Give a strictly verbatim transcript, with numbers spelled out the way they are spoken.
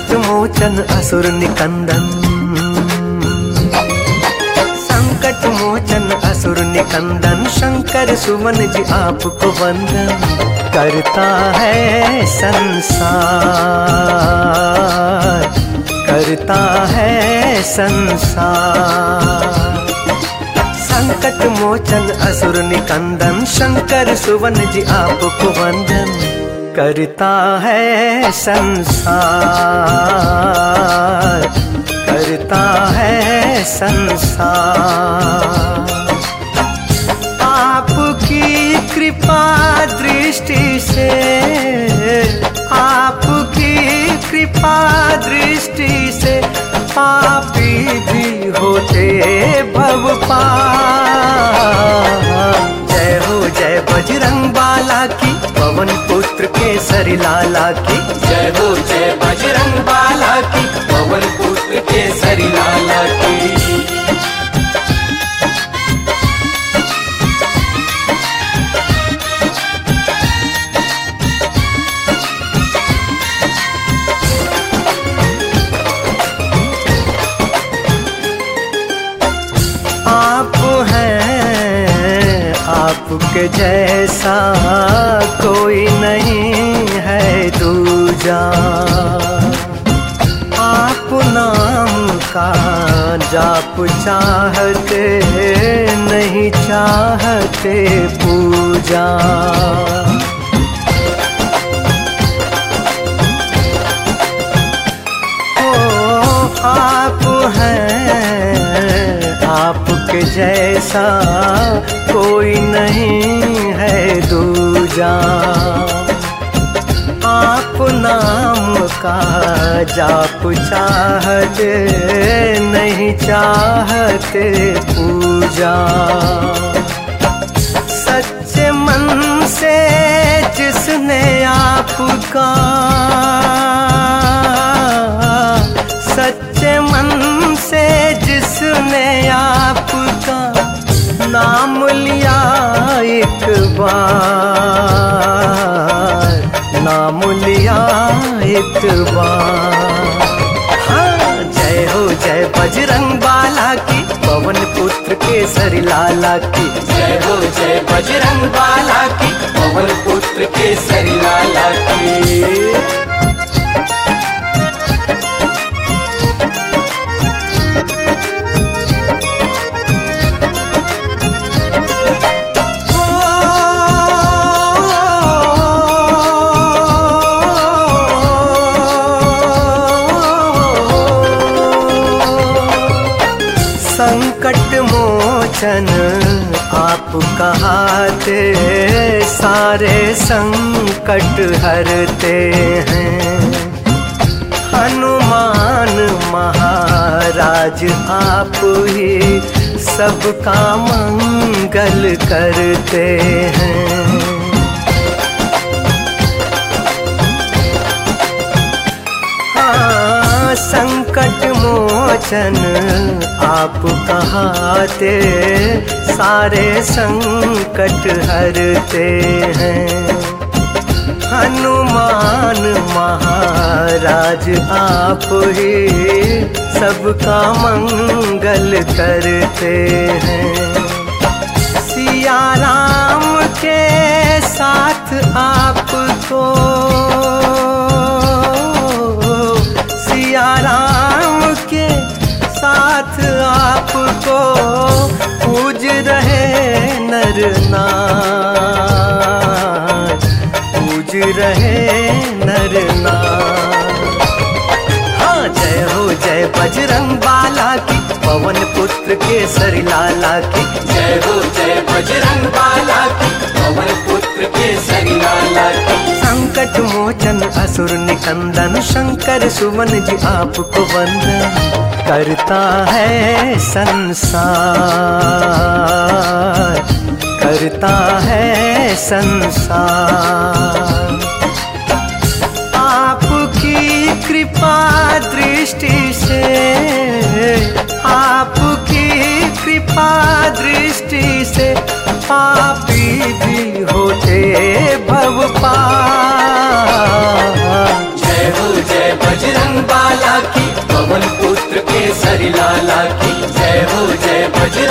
संकट मोचन असुर निकंदन, संकट मोचन असुर निकंदन, शंकर सुमन जी आपको वंदन। करता है संसार, करता है संसार। संकट मोचन असुर निकंदन, शंकर सुवन जी आपको वंदन। करता है संसार, करता है संसार। आपकी कृपा दृष्टि से, आपकी कृपा दृष्टि से पापी भी होते भव पार। जय हो जय बजरंग बाला की, पवन पुत्र केसरी लाला की। जय हो जय बजरंग बाला की, पवन पुत्र केसरी लाला की। आपके जैसा कोई नहीं है दूजा। आप नाम का जाप चाहते नहीं चाहते पूजा। ओ आप हैं, आपके जैसा कोई नहीं है दूजा। आप नाम का जाप चाहते नहीं चाहते पूजा। सच्चे मन से जिसने आपका, सच्चे मन से जिसने आपका नाम लिया एक बार, नाम लिया एक बार। हाँ जय हो जय बजरंग बाला की, पवन पुत्र केसरी लाला की। जय हो जय बजरंग बाला की, पवन पुत्र केसरी लाला की। संकट मोचन आप कहाते, सारे संकट हरते हैं। हनुमान महाराज आप ही सबका मंगल करते हैं। हाँ संकट मोचन आप कहाते, सारे संकट हरते हैं। हनुमान महाराज आप ही सबका मंगल करते हैं। सिया राम के साथ आपको, सिया राम के साथ आपको पूज रहे नर नार, पूज रहे नर नार। हाँ जय हो जय बजरंग बाला की, पवन पुत्र केसरी लाला की। जय हो जय बजरंग बाला की, पवन पुत्र केसरी लाला की। संकट मोचन असुर निकंदन, शंकर सुमन जी आपको वंदन। करता है संसार, करता है संसार। आपकी कृपा दृष्टि से, आपकी कृपा दृष्टि से पापी भी होते भव पार। जय हो जय बजरंग बाला केसरी लाला की जय हो जय बजरंग